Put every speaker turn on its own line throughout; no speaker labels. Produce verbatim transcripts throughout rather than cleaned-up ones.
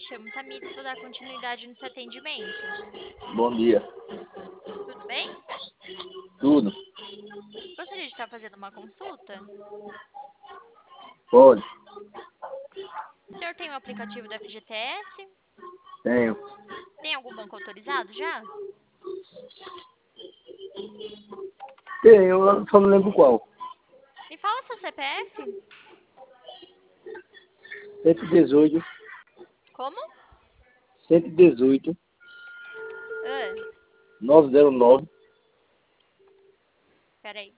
chamo Tamires, vou dar continuidade no seu atendimento.
Bom dia.
Tudo bem?
Tudo?
Gostaria de estar fazendo uma consulta?
Pode?
O senhor tem o aplicativo da F G T S?
Tenho.
Tem algum banco autorizado já?
Tenho, eu só não lembro qual.
Me fala seu C P F.
cento e dezoito,
Como?
cento e dezoito,
Ah,
novecentos e nove,
peraí.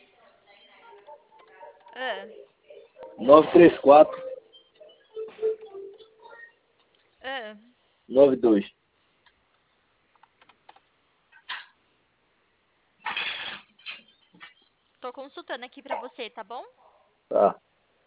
Ah,
novecentos e trinta e quatro,
ah.
noventa e dois.
Tô consultando aqui pra você, tá bom?
Tá.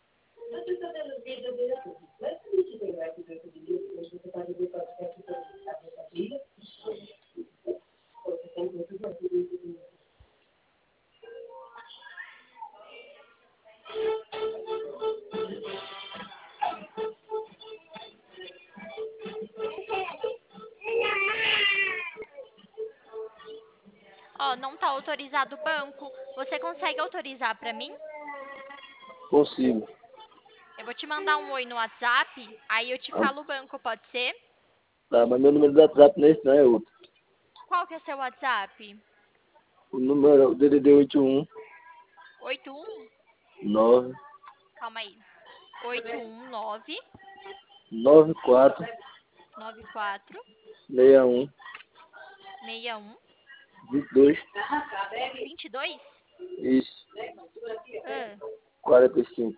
Ó, não tá autorizado o banco. Você consegue autorizar pra mim?
Consigo.
Eu vou te mandar um oi no WhatsApp, aí eu te
Ah,
falo o banco, pode ser?
tá, mas meu número do WhatsApp não é esse, não, é outro.
Qual que é seu WhatsApp?
O número é o D D D oito um
oito um?
nove
Calma aí. oito um nove
nove quatro
nove quatro
seis um
seis um
vinte e dois.
vinte e dois?
Isso.
Ah,
quarenta e cinco.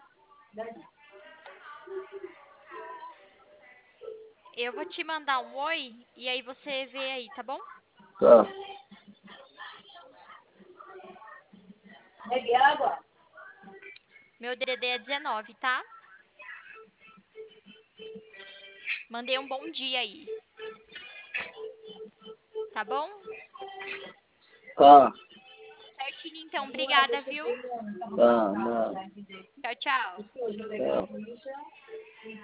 eu vou te mandar um oi e aí você vê aí, tá bom?
Tá.
Meu D D D é dezenove, tá? Mandei um bom dia aí, tá bom?
Tá.
Certinho, então. Obrigada, viu?
Tá, não.
Tchau, tchau.
Tá.